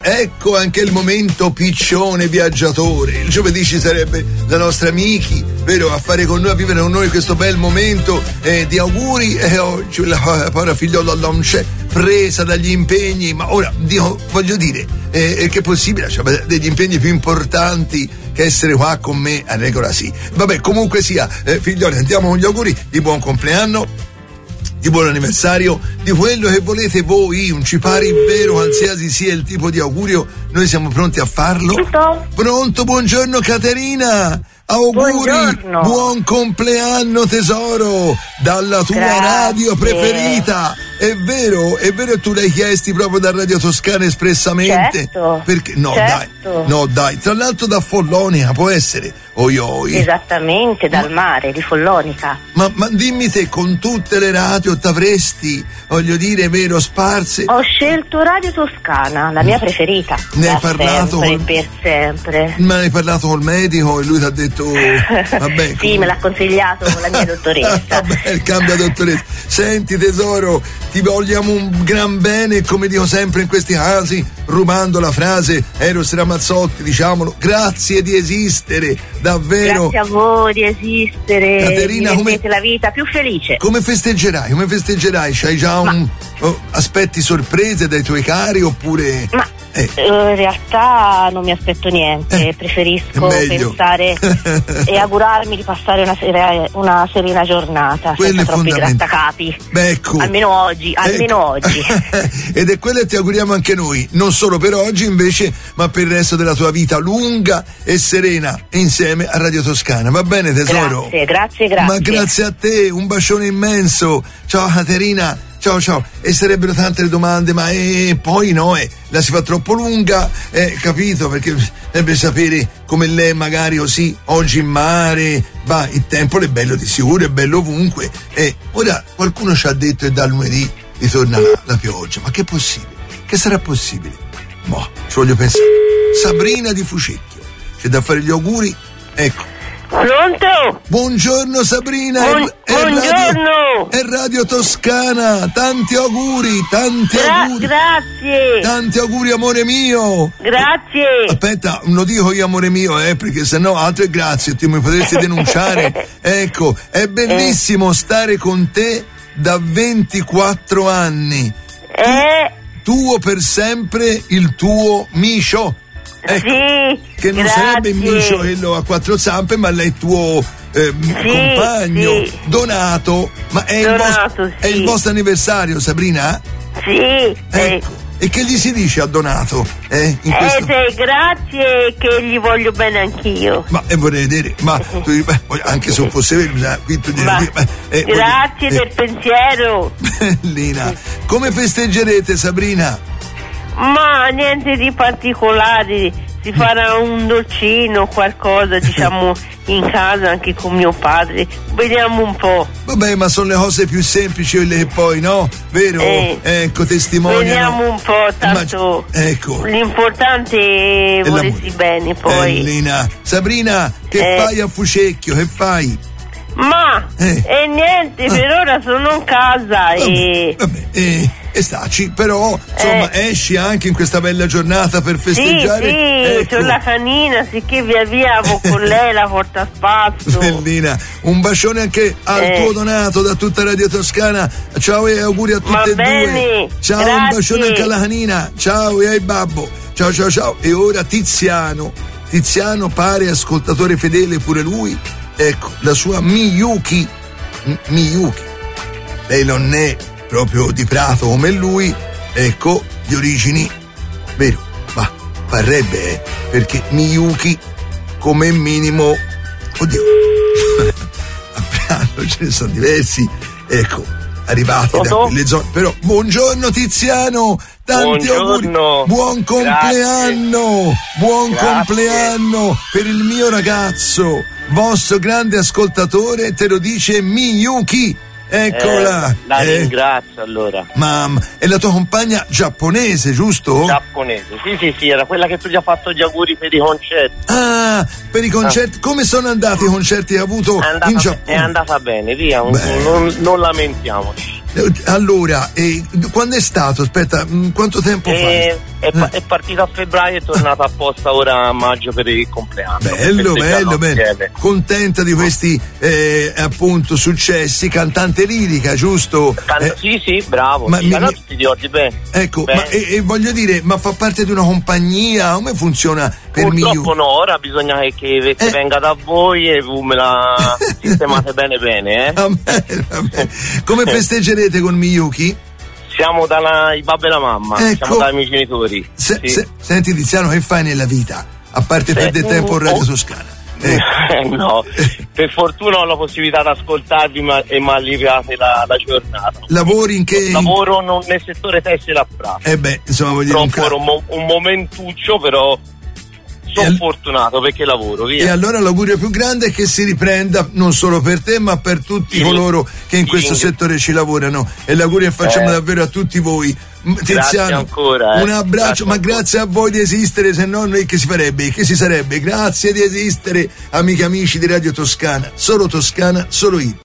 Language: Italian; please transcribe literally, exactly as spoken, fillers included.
ecco anche il momento piccione viaggiatore. Il giovedì ci sarebbe la nostra Miki, vero, a fare con noi, a vivere con noi questo bel momento eh, di auguri. E eh, oggi la povera figliola non c'è, presa dagli impegni, ma ora dico, voglio dire, eh, che è possibile, cioè, degli impegni più importanti che essere qua con me a regola sì. Vabbè, comunque sia, eh, figlioli, andiamo con gli auguri di buon compleanno, di buon anniversario, di quello che volete voi, un ci pari vero, qualsiasi sia il tipo di augurio, noi siamo pronti a farlo. Pronto? Pronto, buongiorno Caterina. Auguri, buongiorno. Buon compleanno tesoro, dalla tua Grazie. radio preferita. È vero, è vero, tu l'hai chiesti proprio da Radio Toscana espressamente. Certo. Perché no, certo. dai. No, dai, tra l'altro da Follonica, può essere. Oi oi. Esattamente, dal ma, mare, di Follonica. Ma, ma dimmi te, con tutte le radio t'avresti, voglio dire, vero, sparse. Ho scelto Radio Toscana, la mia preferita. Ne hai da parlato sempre, col... per sempre. Ma ne hai parlato col medico e lui ti ha detto vabbè. Sì, come... me l'ha consigliato la mia dottoressa. Vabbè, il cambio dottoressa. Senti tesoro, ti vogliamo un gran bene, come dico sempre in questi casi, rubando la frase Eros Ramazzotti, diciamolo, grazie di esistere, davvero. Grazie a voi di esistere. Caterina, mi come... rendete la vita più felice. Come festeggerai? Come festeggerai? C'hai già un... Ma... Oh, aspetti sorprese dai tuoi cari oppure... Ma eh. in realtà non mi aspetto niente, eh, preferisco pensare e augurarmi di passare una, sera, una serena giornata quello senza troppi grattacapi. Beh, ecco. Almeno oggi, almeno ecco. oggi. Ed è quello che ti auguriamo anche noi, non solo per oggi invece, ma per il resto della tua vita lunga e serena insieme a Radio Toscana. Va bene tesoro? Grazie, grazie, grazie. Ma grazie a te, un bacione immenso. Ciao Caterina. Ciao ciao, e sarebbero tante le domande, ma eh, poi no, eh, la si fa troppo lunga, eh, capito? Perché dovrebbe sapere come lei magari così, oggi in mare, va, il tempo è bello di sicuro, è bello ovunque. Eh, ora qualcuno ci ha detto che da lunedì ritorna la, la pioggia, ma che è possibile? Che sarà possibile? Boh, ci voglio pensare. Sabrina di Fucecchio, c'è da fare gli auguri, ecco. Pronto? Buongiorno Sabrina, Buon, è, è buongiorno. Radio, è Radio Toscana, tanti auguri, tanti Gra- auguri. Grazie. Tanti auguri amore mio. Grazie. Aspetta, non lo dico io amore mio, eh, perché sennò altro è grazie, tu mi potresti denunciare. Ecco, è bellissimo stare con te da ventiquattro anni. Eh. Tu, tuo per sempre il tuo Micio. Ecco, sì, che non grazie. sarebbe il Micio quello a quattro zampe, ma lei tuo eh, sì, compagno sì. Donato. Ma è, Donato, il vostro, sì. è il vostro anniversario, Sabrina? Sì. Ecco. Eh. E che gli si dice a Donato? Eh, in questo... eh, grazie, che gli voglio bene anch'io. Ma eh, vorrei vedere, ma tu, beh, anche se fosse vero, bisogna qui tu Ma, dire, eh, grazie voglio, del pensiero. Bellina. Come festeggerete, Sabrina? Ma niente di particolare, si farà un dolcino, qualcosa, diciamo, in casa anche con mio padre. Vediamo un po'. Vabbè, ma sono le cose più semplici quelle che poi, no? Vero? Eh, ecco, testimoniano. Vediamo un po', tanto Ma, ecco. l'importante è volersi bene poi. Bellina. Sabrina, che Eh. fai a Fucecchio? Che fai? Ma Eh. e niente, Ah. per ora sono in casa e Vabbè, e, e staci, però insomma Eh. esci anche in questa bella giornata per sì, festeggiare. sì, Ecco. c'ho la canina, sicché via via vado con lei, la porta a spasso. Bellina, un bacione anche al Eh. tuo Donato da tutta Radio Toscana. Ciao e auguri a tutte Va e bene, due. Ciao, grazie. un bacione anche alla canina. Ciao e ai babbo. Ciao ciao ciao. E ora Tiziano. Tiziano pare ascoltatore fedele pure lui. Ecco, la sua Miyuki. M- Miyuki. Lei non è proprio di Prato come lui. Ecco, di origini. Vero, ma parrebbe, eh, perché Miyuki come minimo. Oddio. A Prato ce ne sono diversi. Ecco, arrivati da Pronto? quelle zone. Però, buongiorno Tiziano, tanti Buongiorno. auguri. Buon compleanno, buon Grazie. compleanno per il mio ragazzo, vostro grande ascoltatore, te lo dice Miyuki. Eccola. Eh, la Eh, ringrazio allora. Mamma, è la tua compagna giapponese, giusto? Giapponese. Sì, sì, sì, era quella che tu gli hai fatto gli auguri per i concerti. Ah, per i concerti. Come sono andati i concerti che hai avuto È andata, in Giappone? è andata bene, via, non, Beh. non, non lamentiamoci. Allora, eh, quando è stato? Aspetta, mh, quanto tempo E, fa? è, pa- è partito a febbraio e è tornata apposta ora a maggio per il compleanno. Bello, bello, bello. Insieme. Contenta di questi eh, appunto successi, cantante lirica, giusto? Can- Eh, sì, sì, bravo. ma Sì, mi- ma mi- tutti di oggi, bene. Ecco, Bene. ma e, e voglio dire, ma fa parte di una compagnia? Come funziona per Purtroppo Miyuki? no, ora bisogna che, che Eh. venga da voi e voi me la sistemate bene bene, eh. Va bene, va bene. Come festeggerete con Miyuki? Siamo dai babbo e la mamma, Ecco. siamo dai miei genitori. Se- sì. se- senti Tiziano, che fai nella vita? A parte Eh, perdere tempo in Radio oh. Toscana. Eh, Eh, no, per fortuna ho la possibilità di ascoltarvi ma- e mi alleviate la, la giornata. lavori in che... Lavoro non- nel settore tessile a Prato. Eh beh, insomma, voglio dire un Purtroppo ca- era un, mo- un momentuccio, però sono E al- fortunato perché lavoro, via. E allora l'augurio più grande è che si riprenda non solo per te ma per tutti Sì. coloro che in Sì. questo settore ci lavorano, e l'augurio che facciamo Eh. davvero a tutti voi. M- Grazie Tiziano, ancora, eh. un abbraccio, Grazie ma ancora. grazie a voi di esistere, se no noi che si farebbe, che si sarebbe? Grazie di esistere, amiche e amici di Radio Toscana, solo Toscana, solo io.